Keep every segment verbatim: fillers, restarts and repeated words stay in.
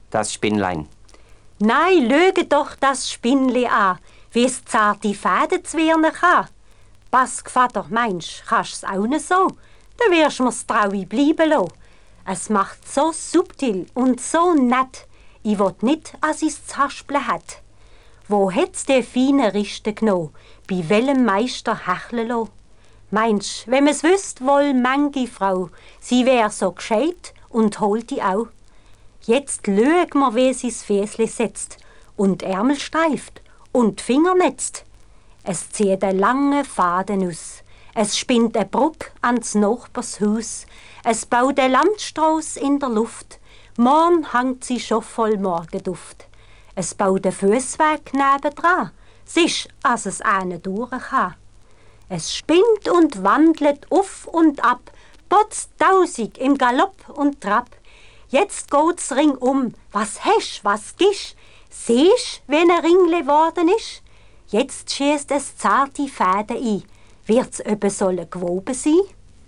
das Spinnlein. Nein, löge doch das Spinnli an, wie's zarte Fäden zwirnen kann. Was, Gvater, meinst, kannst's auch nicht so? Dann wirst mir's traui bleiben lassen. Es macht so subtil und so nett. Ich will nicht, als ich's zu haspeln hat. Wo hätt's die feine Riste genommen? Bei welchem Meister hecheln lassen? Meinst, wenn man's wüsst, wohl manche Frau, sie wär so gescheit und holt die auch. Jetzt lög mir, wie sie's Fäsli setzt und Ärmel streift und Finger netzt. Es zieht einen langen Faden aus. Es spinnt eine Brücke ans Nachbars Haus. Es baut einen Landstrauß in der Luft. Morn hangt sie schon voll Morgenduft. Es baut einen Fussweg nebendran. Es ist, als es einen durch kann. Es spinnt und wandelt auf und ab, botzt tausig im Galopp und Trab. Jetzt geht's ringsum. Was hesch, was gisch? Siehst, wenn ein Ringle worden ist? Jetzt schießt es zarte Fäden ein. Wird's öppe sollen gewoben sein?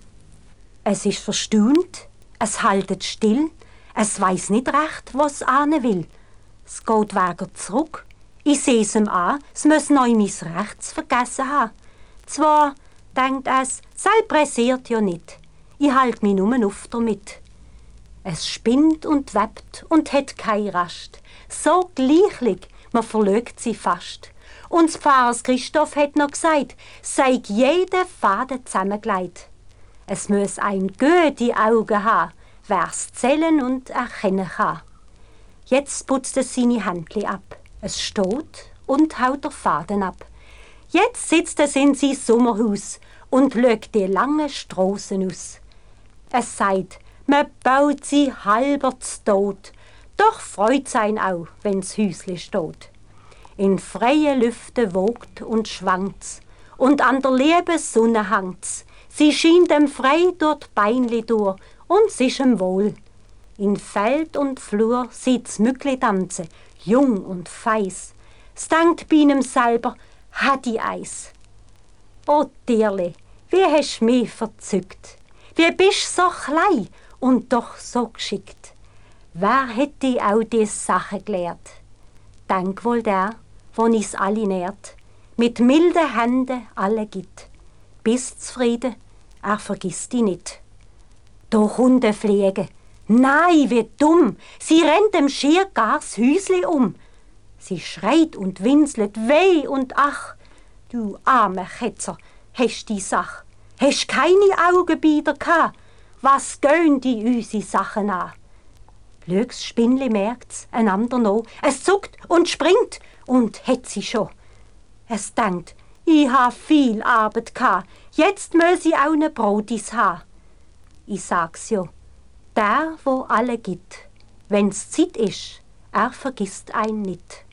Es ist verstaunt, es haltet still, es weiss nicht recht, was ahne will. Es geht weiter zurück. Ich seh's ihm an, es muss neu mis Rechts vergessen haben. Zwar denkt es, sei pressiert ja nicht. Ich halt mich nur auf damit. Es spinnt und webt und hat keine Rast. So gleichlich, man verlögt sie fast. Und das Pfarrers Christoph hat noch gesagt, sei jeder Faden zusammengelegt. Es muss ein gute Augen haben, wer's zählen und erkennen kann. Jetzt putzt es seine Händli ab. Es steht und haut der Faden ab. Jetzt sitzt es in sein Sommerhaus und schaut die langen Strassen aus. Es sagt, man baut sie halber zu Tod, doch freut's ein auch, wenn's Häusli steht. In freien Lüften wogt und schwankt's, und an der lieben Sonne hangt's. Sie scheint dem frei durch die Beinli durch, und s'ist ihm wohl. In Feld und Flur sieht's Mückli tanzen, jung und feis. S denkt bei ihm selber, hat i Eis. O Tierli, wie hast mich verzückt? Wie bist so klein und doch so geschickt? Wer hätt di auch die Sache gelehrt? Denk wohl der, wo ich's alle nährt, mit milden Händen alle gibt. Bist zufrieden, er vergisst die nicht. Da Hunde fliegen. Nein, wie dumm! Sie rennt dem schier gar's Häusli um. Sie schreit und winselt, weh und ach. Du arme Ketzer, hast die Sach. Hast keine Augenbieder gehabt. Was gehen die unsere Sachen an? Blöks Spinnli merkt's, einander noch. Es zuckt und springt und hat sie schon. Es denkt, ich ha viel Arbeit gehabt. Jetzt muss ich auch ne Brotis ha. Ich sag's ja, der, wo alle gibt, wenn's Zeit ist, er vergisst ein nit.